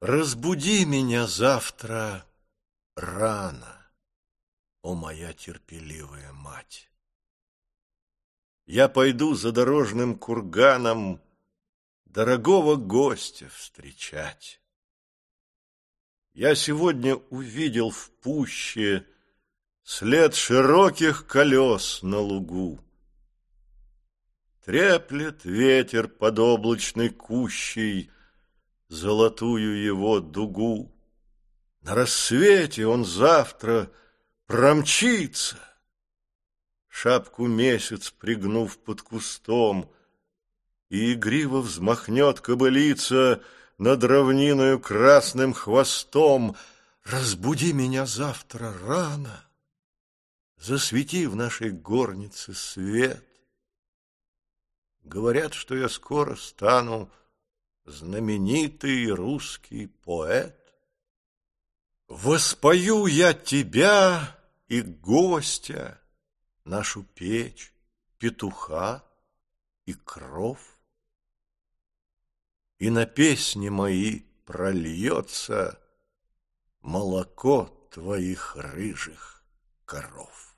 Разбуди меня завтра рано, о моя терпеливая мать. Я пойду за дорожным курганом дорогого гостя встречать. Я сегодня увидел в пуще след широких колес на лугу. Треплет ветер под облачной кущей золотую его дугу. На рассвете он завтра промчится, шапку месяц пригнув под кустом, и игриво взмахнет кобылица над равниною красным хвостом. Разбуди меня завтра рано, засвети в нашей горнице свет. Говорят, что я скоро стану знаменитый русский поэт. Воспою я тебя и гостя, нашу печь, петуха и кров, и на песни мои прольется молоко твоих рыжих коров.